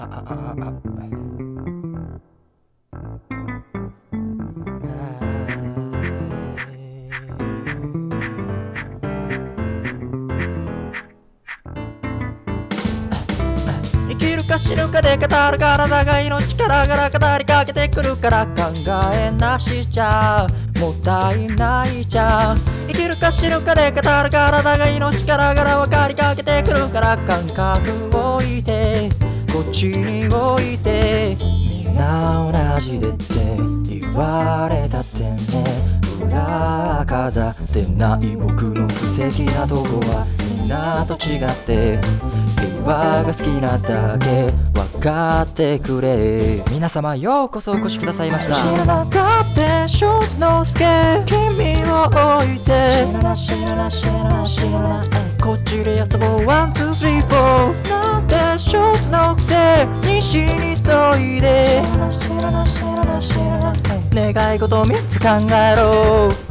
生きるか死ぬかで語る体が命からがら語りかけてくるから考えなしじゃもったいないじゃん。生きるか死ぬかで語る体が命からがら分かりかけてくるから感覚を置いてこっちに置いてみんな同じでって言われたってね裏飾ってない僕の素敵なとこはみんなと違って平和が好きなだけ分かってくれ。皆様ようこそお越しくださいました。知らなかった庄司之助君を置いて知らな知らな知らな知らなこっちで遊ぼうワンツースリーフォーなんて庄司のくせ西に急いで知らな知らな知らな知らな願い事3つ考えろ。